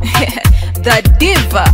The diva.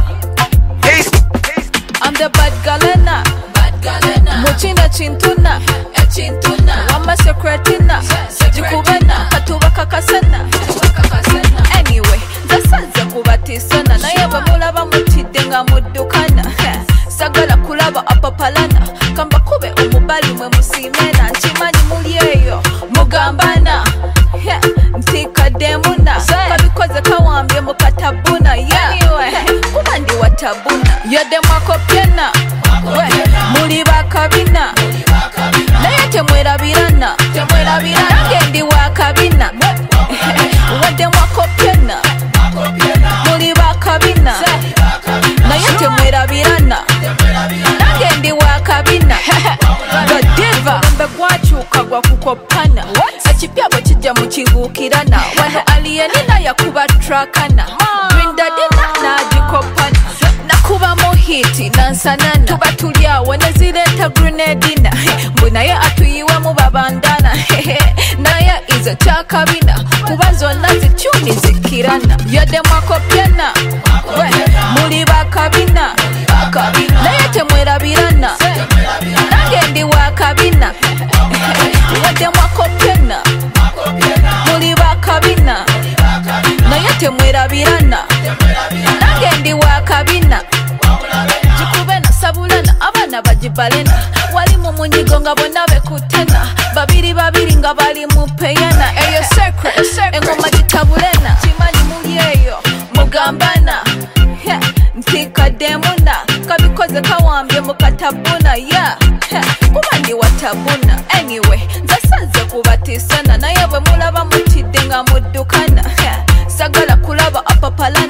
I'm the bad galena. Muchina chintuna. Wama secretina. Jikubena. Katuba kakasana. Anyway, zasanze kubatisana. Naye bamulaba mutidde nga muddukana. Sagala kulaba apapalana. Kamba kube omubali mwe musimena. Nchimanyi muli eyo mugambana. Ntika demuna. Kabikoze kawambye mukatabuna. Anyway, kuba ndi watabuna. Yode mwakopyena. Muli bakabina. Naye temwerabirana. Nange ndi wakabina. Wadde mwakopyena. Muli bakabina. Naye temwerabirana. Nange ndi wakabina. The diva. Mbe gwakyuka gwa kukopana. Ekipya bwe kijja mu kibuukirana. Wano aliyenina yakuba trakana. Brindadina n'agikopana. Nakuba mu hiti nansanana. Tuba tuli awo ne zireeta grenadina. Mbu naye atuyiwamu babandana. Naye izo kyakabina. Kuba zonna zityuni zikirana. Yadde mwakopyana. Muli bakabina. Naye temwerabirana. Nange ndi wakabina. Wadde mwakopyana. Muli bakabina. Naye temwerabirana. Nange ndi wakabina. Jikubena sabulana abana bajibalena. Wali mu munyigo nga bonna bekutena. Babiri nga bali mu peyana. Eyo secret engoma gitabulena. Kimanyi muli eyo mugambana. Ntika demuna. Kabikoze kawambye mukatabuna. Kuba ndi watabuna. Anyway, zasanze kubatisana. Naye bwe mulaba mutidde nga muddukana. Sagala kulaba apapala.